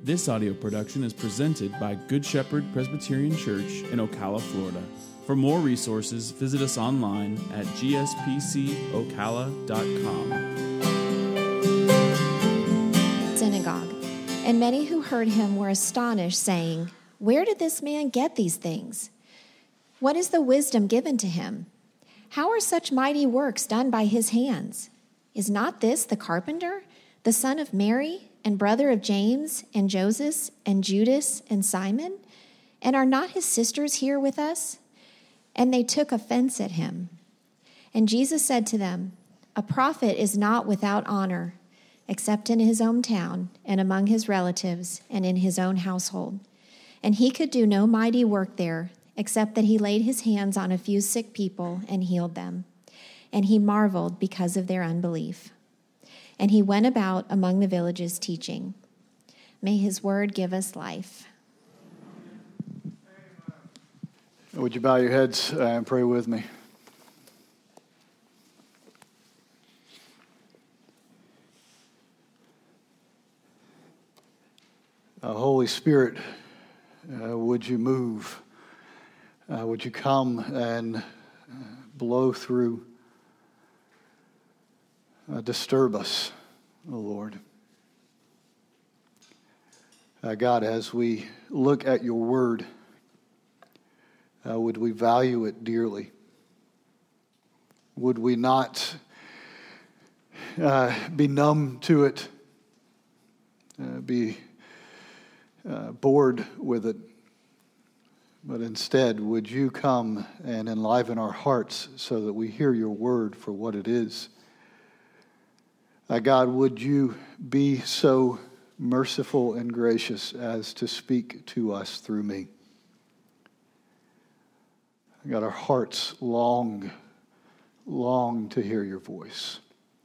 This audio production is presented by Good Shepherd Presbyterian Church in Ocala, Florida. For more resources, visit us online at gspcocala.com. Synagogue. And many who heard him were astonished, saying, "Where did this man get these things? What is the wisdom given to him? How are such mighty works done by his hands? Is not this the carpenter, the son of Mary, and brother of James, and Joseph, and Judas, and Simon? And are not his sisters here with us?" And they took offense at him. And Jesus said to them, "A prophet is not without honor, except in his own town, and among his relatives, and in his own household." And he could do no mighty work there, except that he laid his hands on a few sick people and healed them. And he marveled because of their unbelief. And he went about among the villages teaching. May his word give us life. Would you bow your heads and pray with me? Holy Spirit, would you move? Would you come and blow through, disturb us, oh Lord. God, as we look at your word, would we value it dearly? Would we not be numb to it, be bored with it? But instead, would you come and enliven our hearts so that we hear your word for what it is? God, would you be so merciful and gracious as to speak to us through me? God, our hearts long to hear your voice.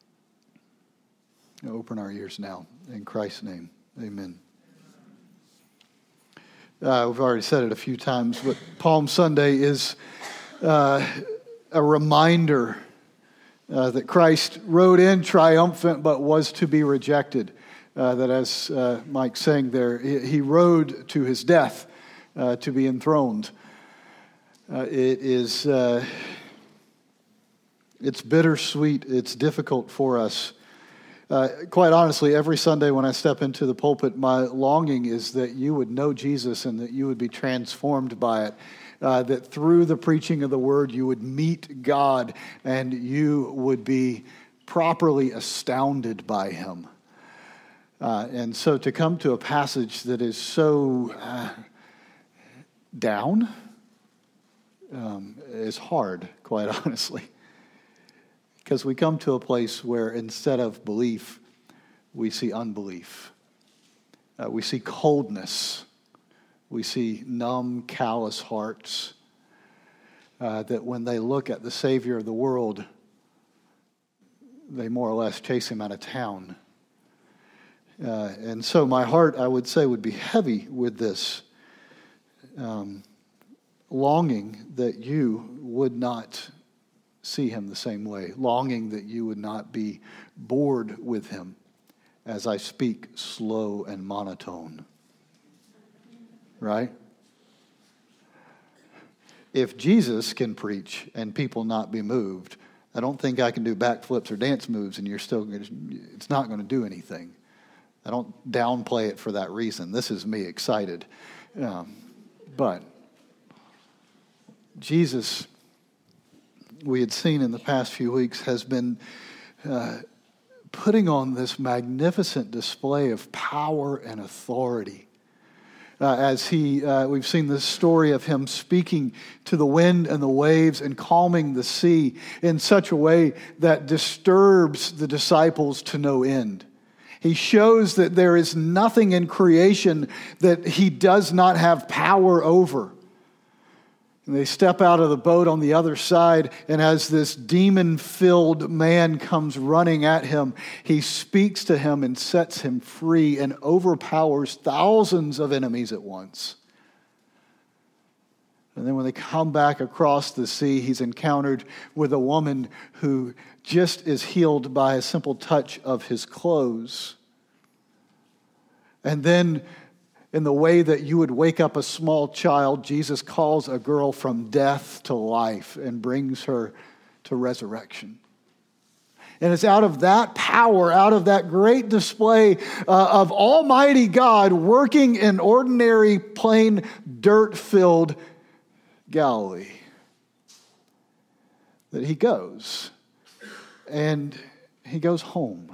Open our ears now. In Christ's name, amen. We've already said it a few times, but Palm Sunday is a reminder that Christ rode in triumphant but was to be rejected. That as Mike's saying there, he rode to his death to be enthroned. It's bittersweet. It's difficult for us. Quite honestly, every Sunday when I step into the pulpit, my longing is that you would know Jesus and that you would be transformed by it. That through the preaching of the word, you would meet God and you would be properly astounded by him. And so to come to a passage that is so down is hard, quite honestly. Because we come to a place where instead of belief, we see unbelief. We see coldness. We see numb, callous hearts. That when they look at the Savior of the world, they more or less chase him out of town. And so my heart, I would say, would be heavy with this. Longing that you would not see him the same way. Longing that you would not be bored with him as I speak slow and monotone. Right? If Jesus can preach and people not be moved, I don't think I can do backflips or dance moves and it's not going to do anything. I don't downplay it for that reason. This is me excited. But Jesus, we had seen in the past few weeks, has been putting on this magnificent display of power and authority. As we've seen this story of him speaking to the wind and the waves and calming the sea in such a way that disturbs the disciples to no end. He shows that there is nothing in creation that he does not have power over. And they step out of the boat on the other side, and as this demon-filled man comes running at him, he speaks to him and sets him free and overpowers thousands of enemies at once. And then when they come back across the sea, he's encountered with a woman who just is healed by a simple touch of his clothes. And then In the way that you would wake up a small child, Jesus calls a girl from death to life and brings her to resurrection. And it's out of that power, out of that great display of Almighty God working in ordinary, plain, dirt-filled Galilee, that he goes. And he goes home.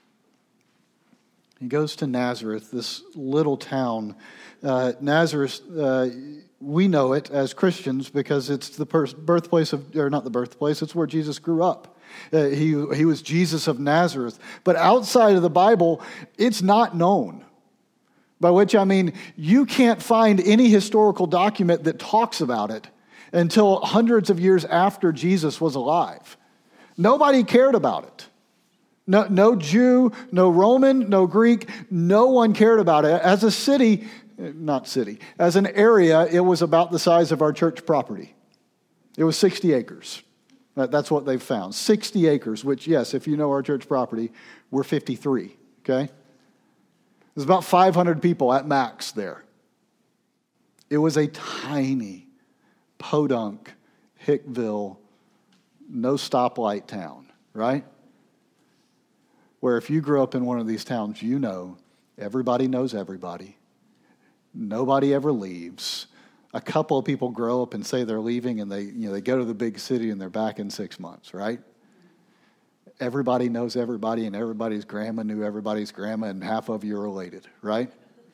He goes to Nazareth, this little town. Nazareth, we know it as Christians because it's the birthplace of, or not the birthplace, it's where Jesus grew up. He was Jesus of Nazareth. But outside of the Bible, it's not known. By which I mean, you can't find any historical document that talks about it until hundreds of years after Jesus was alive. Nobody cared about it. No Jew, no Roman, no Greek, no one cared about it. As a city, as an area, it was about the size of our church property. It was 60 acres. That's what they've found. 60 acres, which, yes, if you know our church property, we're 53, okay? There's about 500 people at max there. It was a tiny, podunk, Hickville, no stoplight town, right? Where if you grew up in one of these towns, you know everybody knows everybody. Nobody ever leaves. A couple of people grow up and say they're leaving, and they go to the big city and they're back in 6 months, right? Everybody knows everybody, and everybody's grandma knew everybody's grandma, and half of you are related, right?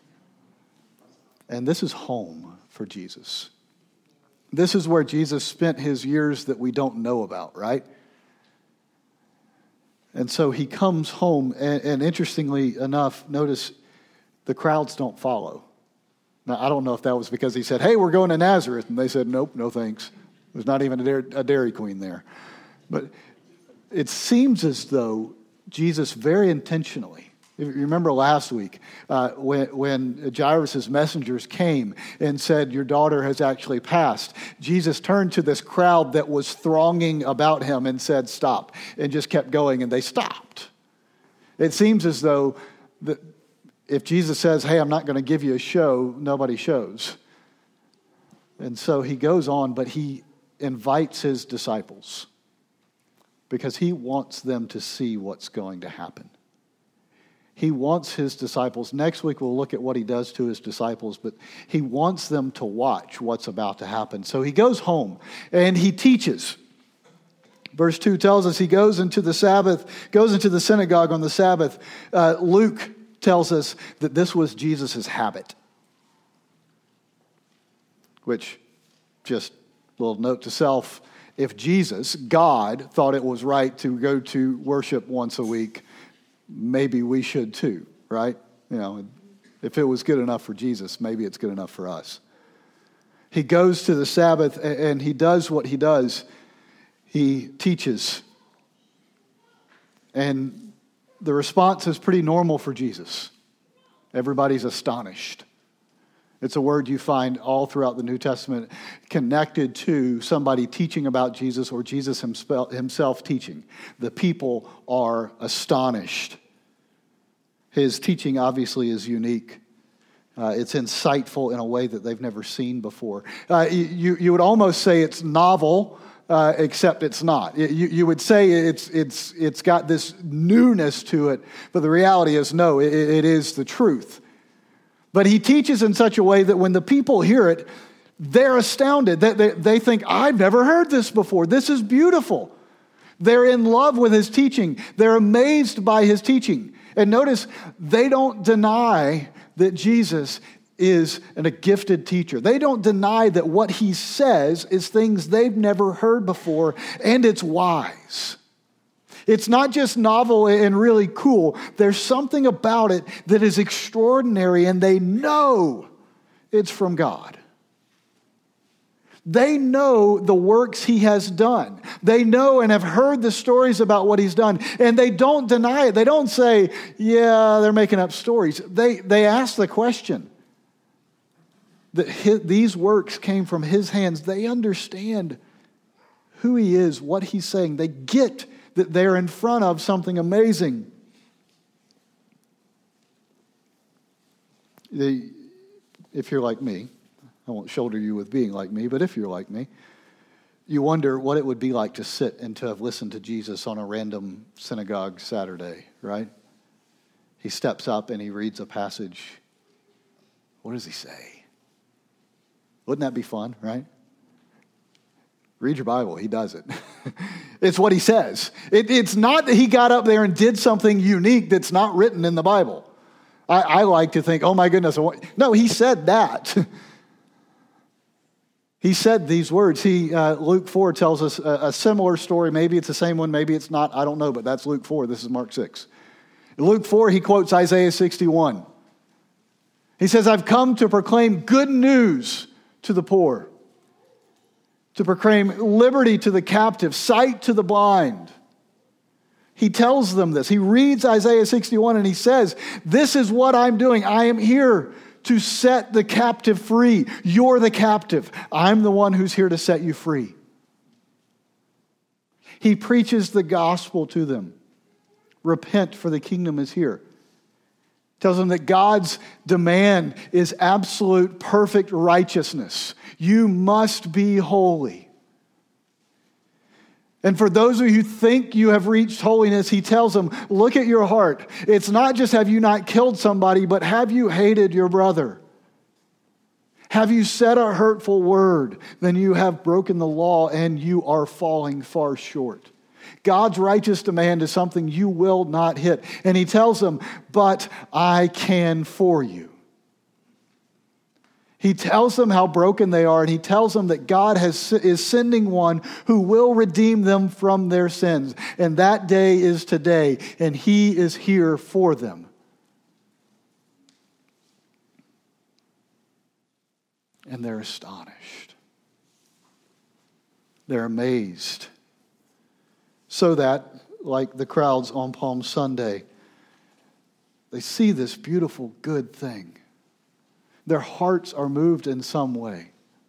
And this is home for Jesus. This is where Jesus spent his years that we don't know about, right? And so he comes home, and interestingly enough, notice the crowds don't follow. Now, I don't know if that was because he said, hey, we're going to Nazareth. And they said, nope, no thanks. There's not even a Dairy Queen there. But it seems as though Jesus very intentionally, if you remember last week, when Jairus' messengers came and said, your daughter has actually passed, Jesus turned to this crowd that was thronging about him and said, stop, and just kept going, and they stopped. It seems as though if Jesus says, hey, I'm not going to give you a show, nobody shows. And so he goes on, but he invites his disciples because he wants them to see what's going to happen. He wants his disciples. Next week we'll look at what he does to his disciples, but he wants them to watch what's about to happen. So he goes home and he teaches. Verse 2 tells us he goes into the synagogue on the Sabbath. Luke tells us that this was Jesus' habit. Which, just a little note to self, if Jesus, God, thought it was right to go to worship once a week, maybe we should too, right? You know, if it was good enough for Jesus, maybe it's good enough for us. He goes to the Sabbath and he does what he does. He teaches. And the response is pretty normal for Jesus. Everybody's astonished. It's a word you find all throughout the New Testament connected to somebody teaching about Jesus or Jesus himself teaching. The people are astonished. His teaching obviously is unique. It's insightful in a way that they've never seen before. You would almost say it's novel, except it's not. You would say it's got this newness to it, but the reality is no, it is the truth. But he teaches in such a way that when the people hear it, they're astounded. They think, I've never heard this before. This is beautiful. They're in love with his teaching. They're amazed by his teaching. And notice, they don't deny that Jesus is a gifted teacher. They don't deny that what he says is things they've never heard before, and it's wise. It's not just novel and really cool. There's something about it that is extraordinary, and they know it's from God. They know the works he has done. They know and have heard the stories about what he's done, and they don't deny it. They don't say, yeah, they're making up stories. They ask the question that these works came from his hands. They understand who he is, what he's saying. They get that they're in front of something amazing. if you're like me, I won't shoulder you with being like me, but if you're like me, you wonder what it would be like to sit and to have listened to Jesus on a random synagogue Saturday, right? He steps up and he reads a passage. What does he say? Wouldn't that be fun, right? Read your Bible. He does it. It's what he says. It's not that he got up there and did something unique that's not written in the Bible. I like to think, oh my goodness. No, he said that. He said these words. Luke 4 tells us a similar story. Maybe it's the same one, maybe it's not. I don't know, but that's Luke 4. This is Mark 6. In Luke 4, he quotes Isaiah 61. He says, I've come to proclaim good news to the poor, to proclaim liberty to the captive, sight to the blind. He tells them this. He reads Isaiah 61 and he says, this is what I'm doing. I am here to set the captive free. You're the captive. I'm the one who's here to set you free. He preaches the gospel to them. Repent, for the kingdom is here. Tells them that God's demand is absolute, perfect righteousness. You must be holy. And for those of you who think you have reached holiness, he tells them, look at your heart. It's not just have you not killed somebody, but have you hated your brother? Have you said a hurtful word? Then you have broken the law and you are falling far short. God's righteous demand is something you will not hit. And he tells them, but I can for you. He tells them how broken they are, and he tells them that God is sending one who will redeem them from their sins. And that day is today, and he is here for them. And they're astonished. They're amazed. So that, like the crowds on Palm Sunday, they see this beautiful, good thing. Their hearts are moved in some way.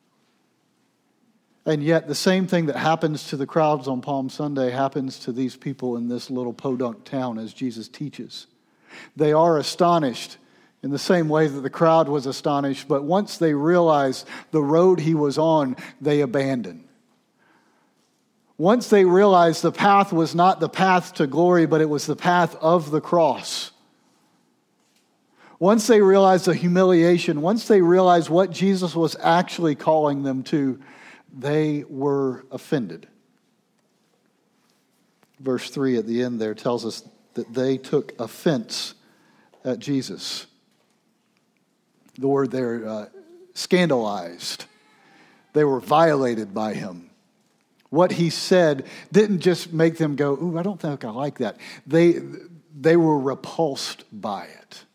And yet the same thing that happens to the crowds on Palm Sunday happens to these people in this little podunk town as Jesus teaches. They are astonished in the same way that the crowd was astonished, but once they realize the road he was on, they abandon. Once they realized the path was not the path to glory, but it was the path of the cross. Once they realized the humiliation, once they realized what Jesus was actually calling them to, they were offended. Verse 3 at the end there tells us that they took offense at Jesus. The word there, scandalized. They were violated by him. What he said didn't just make them go, ooh, I don't think I like that. They were repulsed by it.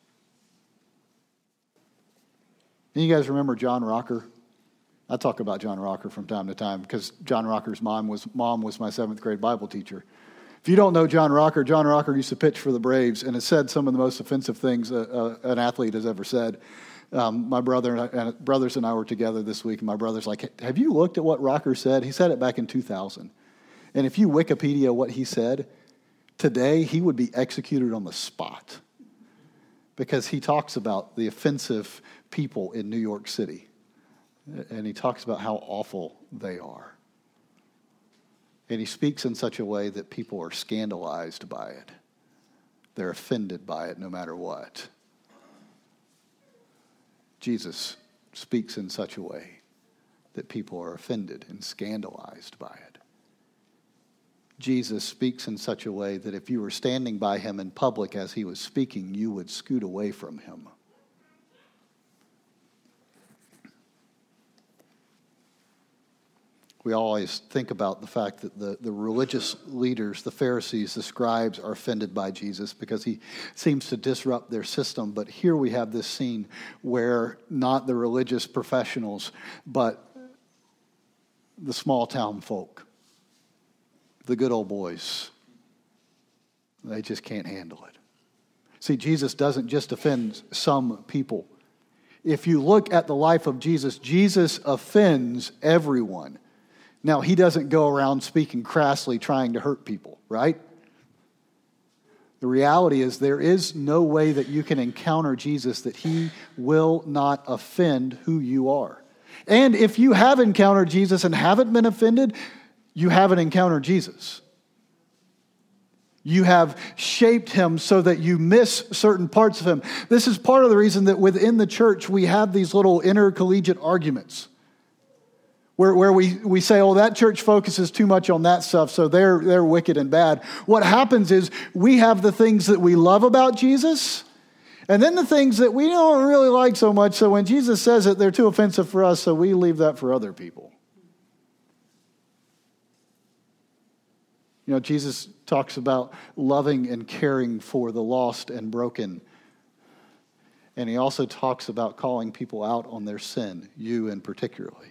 And you guys remember John Rocker? I talk about John Rocker from time to time because John Rocker's mom was my 7th grade Bible teacher. If you don't know John Rocker used to pitch for the Braves and has said some of the most offensive things an athlete has ever said. My brothers and I were together this week, and my brother's like, have you looked at what Rocker said? He said it back in 2000. And if you Wikipedia what he said, today he would be executed on the spot because he talks about the offensive people in New York City. And he talks about how awful they are. And he speaks in such a way that people are scandalized by it. They're offended by it no matter what. Jesus speaks in such a way that people are offended and scandalized by it. Jesus speaks in such a way that if you were standing by him in public as he was speaking, you would scoot away from him. We always think about the fact that the religious leaders, the Pharisees, the scribes are offended by Jesus because he seems to disrupt their system. But here we have this scene where not the religious professionals, but the small town folk, the good old boys, they just can't handle it. See, Jesus doesn't just offend some people. If you look at the life of Jesus, Jesus offends everyone. Now, he doesn't go around speaking crassly trying to hurt people, right? The reality is there is no way that you can encounter Jesus that he will not offend who you are. And if you have encountered Jesus and haven't been offended, you haven't encountered Jesus. You have shaped him so that you miss certain parts of him. This is part of the reason that within the church we have these little intercollegiate arguments where we say, oh, that church focuses too much on that stuff, so they're wicked and bad. What happens is we have the things that we love about Jesus, and then the things that we don't really like so much, so when Jesus says it, they're too offensive for us, so we leave that for other people. You know, Jesus talks about loving and caring for the lost and broken. And he also talks about calling people out on their sin, you in particularly.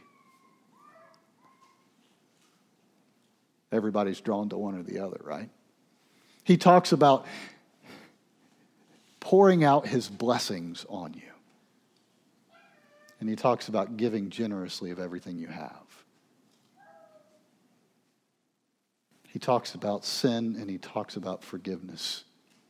Everybody's drawn to one or the other, right? He talks about pouring out his blessings on you. And he talks about giving generously of everything you have. He talks about sin and he talks about forgiveness.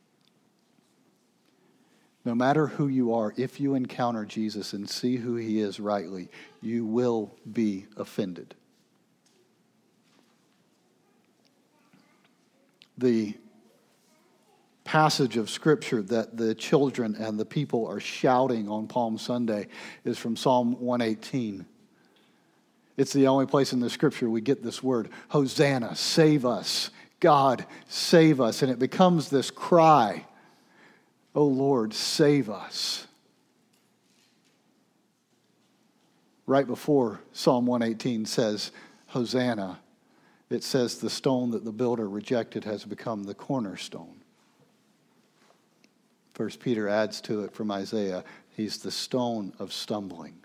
No matter who you are, if you encounter Jesus and see who he is rightly, you will be offended. The passage of Scripture that the children and the people are shouting on Palm Sunday is from Psalm 118. It's the only place in the Scripture we get this word, Hosanna, save us, God, save us. And it becomes this cry, oh Lord, save us. Right before Psalm 118 says, Hosanna, it says the stone that the builder rejected has become the cornerstone. 1 Peter adds to it from Isaiah, he's the stone of stumbling.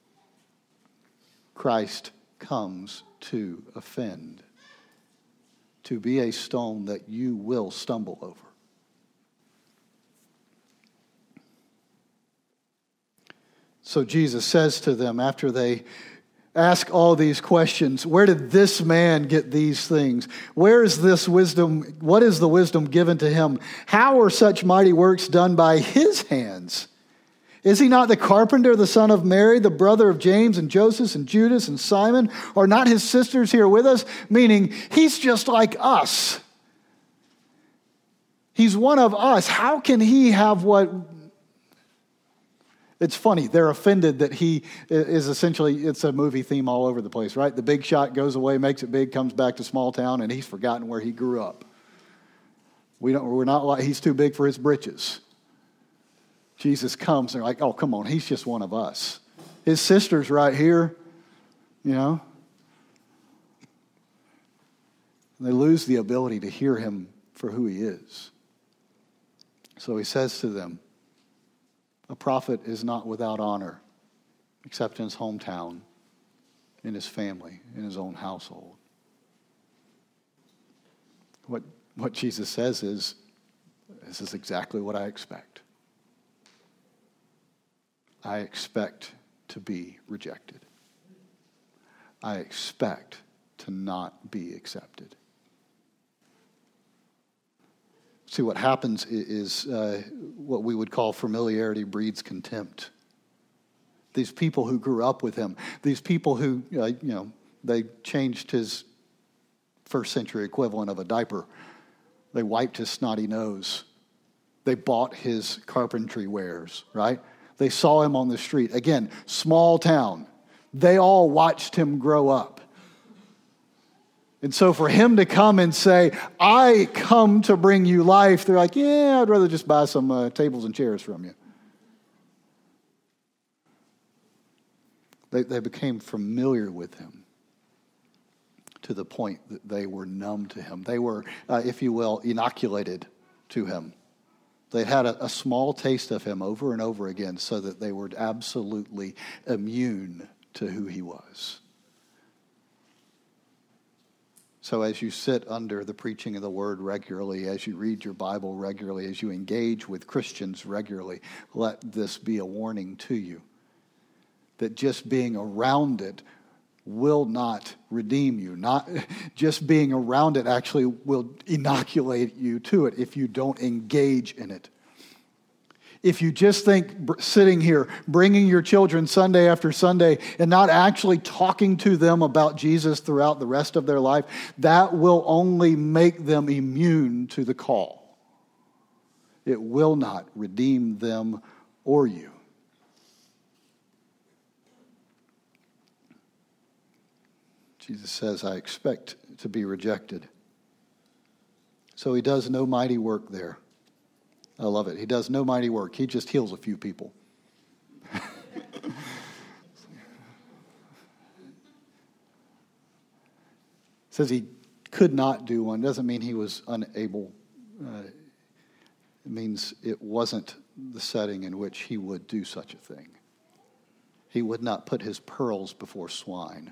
Christ comes to offend, to be a stone that you will stumble over. So Jesus says to them after they ask all these questions, where did this man get these things? Where is this wisdom? What is the wisdom given to him? How are such mighty works done by his hands? Is he not the carpenter, the son of Mary, the brother of James and Joseph and Judas and Simon? Are not his sisters here with us? Meaning, he's just like us. He's one of us. How can he have what... It's funny, they're offended that he is essentially, it's a movie theme all over the place, right? The big shot goes away, makes it big, comes back to small town, and he's forgotten where he grew up. We're not like, he's too big for his britches. Jesus comes, and they're like, oh, come on, he's just one of us. His sister's right here, you know. And they lose the ability to hear him for who he is. So he says to them, a prophet is not without honor, except in his hometown, in his family, in his own household. What Jesus says is, this is exactly what I expect. I expect to be rejected. I expect to not be accepted. See, what happens is what we would call familiarity breeds contempt. These people who grew up with him, these people who, they changed his first century equivalent of a diaper. They wiped his snotty nose. They bought his carpentry wares, right? They saw him on the street. Again, small town. They all watched him grow up. And so for him to come and say, I come to bring you life, they're like, yeah, I'd rather just buy some tables and chairs from you. They became familiar with him to the point that they were numb to him. They were, if you will, inoculated to him. They had a small taste of him over and over again so that they were absolutely immune to who he was. So as you sit under the preaching of the word regularly, as you read your Bible regularly, as you engage with Christians regularly, let this be a warning to you that just being around it will not redeem you. Not just being around it actually will inoculate you to it if you don't engage in it. If you just think sitting here, bringing your children Sunday after Sunday and not actually talking to them about Jesus throughout the rest of their life, that will only make them immune to the call. It will not redeem them or you. Jesus says, I expect to be rejected. So he does no mighty work there. I love it. He does no mighty work. He just heals a few people. Says he could not do one. Doesn't mean he was unable. It means it wasn't the setting in which he would do such a thing. He would not put his pearls before swine.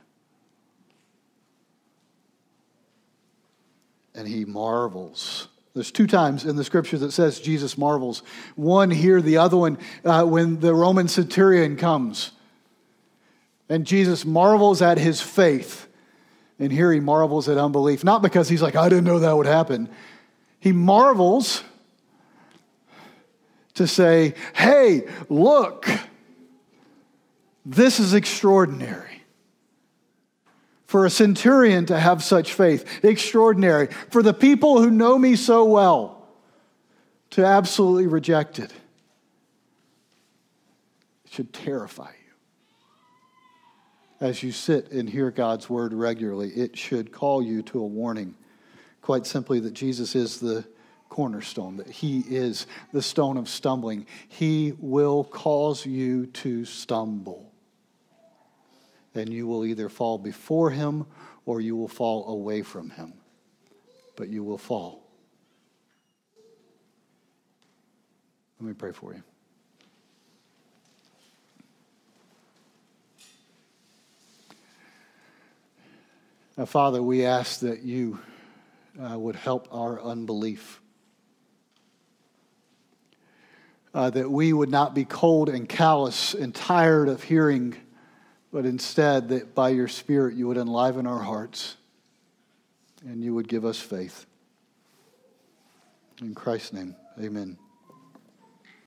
And he marvels. There's 2 times in the scripture that says Jesus marvels. One here, the other one when the Roman centurion comes. And Jesus marvels at his faith. And here he marvels at unbelief. Not because he's like, I didn't know that would happen. He marvels to say, hey, look, this is extraordinary. For a centurion to have such faith, extraordinary. For the people who know me so well to absolutely reject it, it should terrify you. As you sit and hear God's word regularly, it should call you to a warning. Quite simply that Jesus is the cornerstone, that he is the stone of stumbling. He will cause you to stumble. And you will either fall before him or you will fall away from him. But you will fall. Let me pray for you. Now, Father, we ask that you would help our unbelief. That we would not be cold and callous and tired of hearing, but instead that by your Spirit you would enliven our hearts and you would give us faith. In Christ's name, amen.